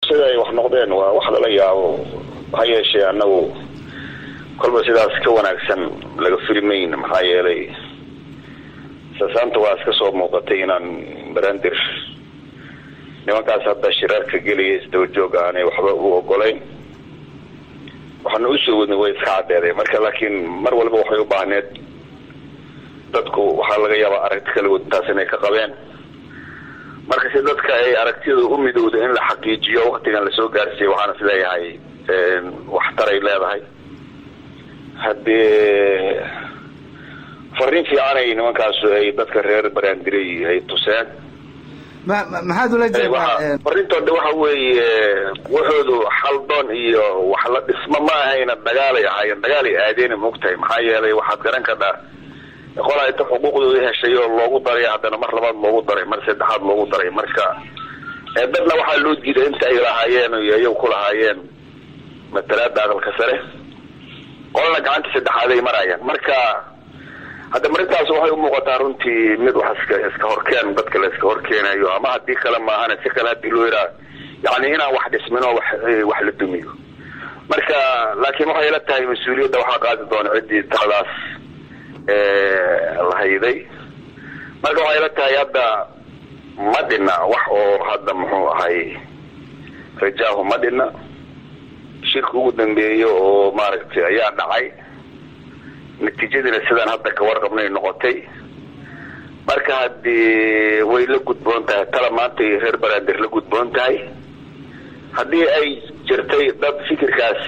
sida ay wax noqdeen waa wax la yaabo hay'ashee anagu kolba sidaas ka wanaagsan laga filmayn maxaa yeelay saasanta waa iska soo muuqatay inaan barandir nimankaas hadda shirarka geliyay isdaba joog aanay waxba u ogolayn waxaan u soo wadnay way iska cadeeday marka laakiin mar walba waxay u baahneed dadku waxa laga yaabaa aragti kala wadtaas inay ka qabeen marka si dadka ay aragtida u midowda in la xaqiijiyo waqtigan la soo gaarsiiyay waxaan is leeyahay wax taray leedahay haddii fariin fiican ay nimankaas ay dadka reer barandiray ay tuseen maxaad ula jeedaa farintooda waxa weeye wuxuudu xaldoon iyo wax la dhisma ma ahayna dagaalay ahaayeen dagaalay aadeen moogtahay maxaa yeelay waxaad garan kartaa qolay ta xuquuqdooda heshay oo loogu daray haddana mar labaad loogu daray mar saddexaad loogu daray marka dadna waxaa loo diiday inta ay lahaayeen iyo ayagu ku lahaayeen matalaada aqalka sare qolna gacanta saddexaad ay marayaan marka hadda marintaas waxay u muuqataa runtii mid wax iska horkeen dadka la iska horkeenayo ama haddii kale maahana si kale haddii loo yaraa yani inaan wax dhismin oo wax la dumiyo marka laakiin waxay ila tahay mas-uuliyadda waxaa qaadi doona ciddii taladaas la hayday marka waxay ila tahay hadda ma dhina wax oo hadda muxuu ahay rajaahu ma dhina shirka ugu dambeeyo oo maaragtay ayaa dhacay natiijadina sidaan hadda ka warqabnay noqotay marka haddii way la gudboon tahay tala maanta iyo reer barandir la gudboon tahay haddii ay jirtay dad fikirkaas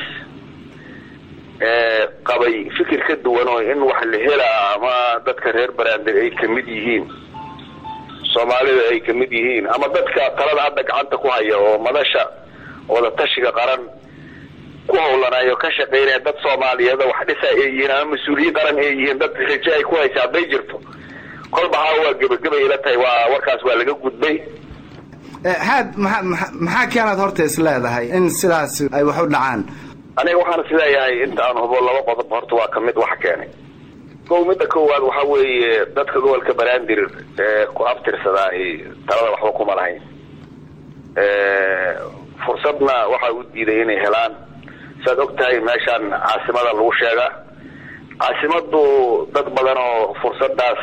qabay fikir ka duwan oo in wax la helaa ama dadka reer barandir ay kamid yihiin soomaalida ay kamid yihiin ama dadka talada hadda gacanta ku haya oo madasha wada tashiga qaran ku howlanayo ka shaqeynaya dad Soomaaliyeed wax dhisa ay yihiin ama mas'uuliyiin qaran ay yihiin dad rajo ay ku haysaa bay jirto kolba waa gabagabay ila tahay waa warkaas waa laga gudbay maxaa keenad horta isleedahay in sidaas ay wax u dhacaan aniga waxaan isleeyahay inta aan hubo laba qodob horta waa kamid wax keenay midda koowaad waxa weeye dadka gobolka barandir ku aftirsadaa talada waxba kuma lahayn fursadna waxa u diiday inay helaan saad ogtahay meeshaan caasimada lagu sheegaa caasimadu dad badan oo fursadaas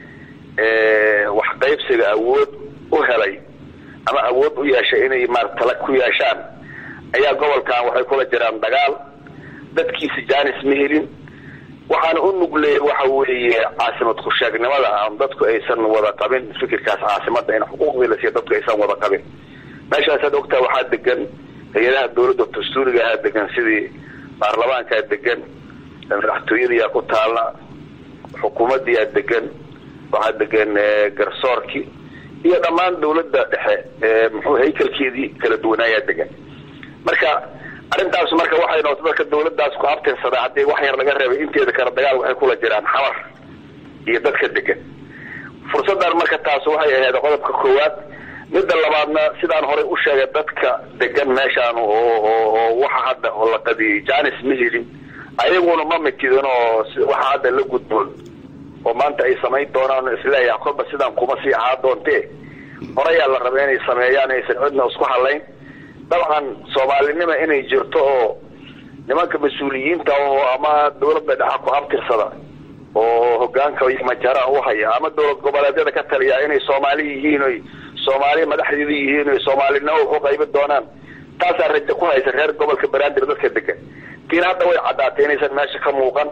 wax qaybsiga awood u helay ama awood u yeeshay inay tala ku yeeshaan ayaa gobolkan waxay kula jiraan dagaal dadkiisa jaanis ma helin waxaana u nugleeyay waxa weeye caasimad ku sheegnimada aan dadku aysan wada qabin fikirkaas caasimada in xuquuqdii la siiyo dadku aysan wada qabin meeshaas aad ogtahay waxaa degan hay'adaha dawladda dastuuriga ah degan sidii baarlamaanka degan madaxtooyada ku taala xukuumadda degan waxa degan garsoorki iyo dhammaan dawladda dhexe muxuu haykalkeedii kala duwanaya degan marka arintaas marka waxay noqotay dadka dawladdaas ku aftirsada hadii wax yar laga reebay inteeda kala dagaal waxay kula jiraan xawar iyo dadka degan fursadan marka taas waxay ahayd qodobka koowaad midda labaadna sidaan hore u sheegay dadka degan meeshaan oo waxa hadda la qadiyay jaanis ma helin ayaguna ma mitidin oo waxa hadda la gudboon oo maanta ay samayn doonaan isleeyahay kolba sidaan kuma sii ahaa doontee horeyaa la rabay inay sameeyaan aysan cidna isku halayn dabcan soomaalinima inay jirto oo nimanka mas-uuliyiinta oo ama dawladda dhexe ku aftirsada oo hogaanka iyo majara u haya ama dawlad goboleedyada ka taliya inay Soomaali yihiin oo Soomaali madaxdooda yihiin oo Soomaalina u qayb doonaan taas rajo ku haysa reer gobolka barandir dadka degan tiin hadda way cadaatay inaysan meesha ka muuqan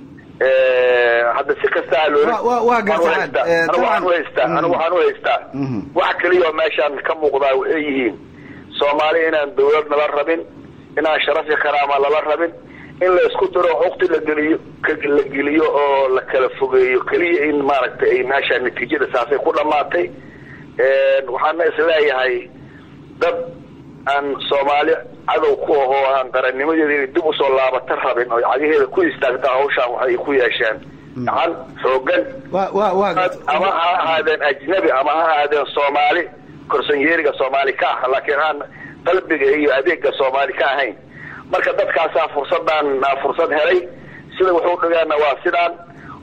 hadda si kasta waa gartaa waxaan u haystaa wax kaliya meeshaan ka muuqda ay yihiin Soomaali inaan dawlad nala rabin inaan sharaf iyo karaama la rabin in la isku daro waqti la geliyo oo la kala fogeeyo kaliya in maaragtay ay meesha natiijada saasay ku dhamaatay waxaan isleeyahay dad aan Soomaali cadow ku oo aan qarannimadeeda dib u soo laabata rabin oo cadaheeda ku istaagta hawshan waxay ku yeesheen gacan xoogan ama haadan ajnabi ama haadan Soomaali korsanyeeriga Soomaali ka ah laakiin aan qalbiga iyo adeega Soomaali ka ahayn marka dadkaas fursadan fursad helay sida wuxuu dhigaana waa sidaan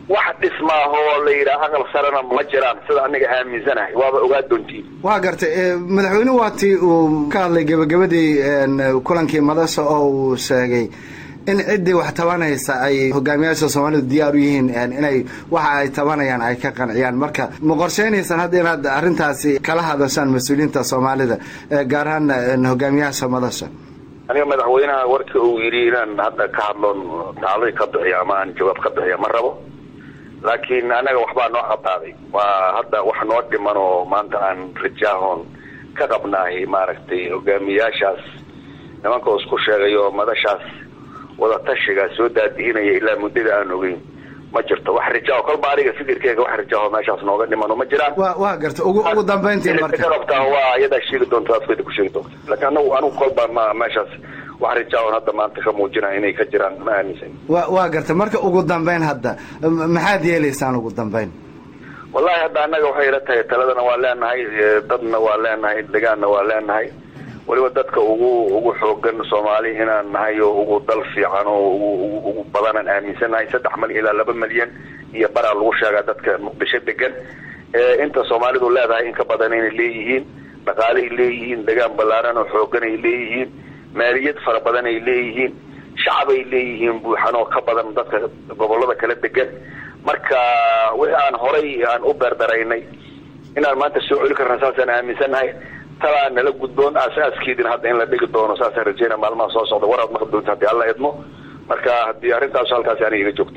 wax dhismaahoo la yidhaha aqal sarena ma jiraan sida aniga aaminsanahay waaba ogaa doontiin. waa gartay madaxweynuhu waatii uu ka hadlay gabagabadii kulankii madasha oo uu sheegay in ciddii wax tabanaysa ay hogaamiyaasha Soomaalidu diyaar u yihiin inay waxa ay tabanayaan ay ka qanciyaan. marka ma qorsheynaysan hadda inaad arrintaasi kala hadashaan mas'uuliyiinta Soomaalida gaar ahaan hogaamiyaasha madasha? aniga madaxweynaha warkii uu yiri inaan hadda ka hadloon tacliiq ka bixiyo ama aan jawaab ka bixiyo ma rabo, laakiin anaga waxbaa noo cadaaday. waa hadda wax noo dhiman oo maanta aan rajaahoon ka qabnaahay maaragtay hogaamiyaashaas nimanka isku sheegayo madashaas wada tashiga soo daadiinaya ilaa muddada aan ogeyn ma jirto. wax rajaa kolba aniga fikirkeyga wax rajaa meeshaas nooga dhiman ma jiraan. waa gartay ugu dambeyntii marka rabtaa waa iyada sheegi doonto afkeeda ku sheegi doonto, laakiin anigu kolba ma meeshaas wax rajaa hadda maanta ka muujinaa inay ka jiraan ma aaminsan. waa gartay marka ugu dambeyn hadda maxaad yeelaysaan ugu dambeyn? wallahi hadda anaga waxay ila tahay taladana waa leenahay, dadna waa leenahay, deegaanna waa leenahay, waliba dadka ugu xoogan Soomaali inaan nahay oo ugu dal fiican oo ugu badan aaminsanahay 3 milyan ilaa 2 milyan iyo bara lagu sheegaa dadka Muqdisho degan. inta Soomaalidu leedahay in ka badan inay leeyihiin dhaqaale ay leeyihiin, deegaan ballaaran oo xoogan ay leeyihiin, maaliyad fara badan ay leeyihiin, shacab ay leeyihiin buuxan oo ka badan dadka gobolada kala degan. marka wixii aan horay aan u beerdaraynay inaan maanta soo celi karnaa saasaan aaminsanahay. talaa nala gudboon asaaskeedina hadda in la dhigi doono saasaan rajeynaa maalmaha soo socda waraad maqli doonta haddii alla idmo. marka haddii arrintaas halkaasi aniga iga joogto.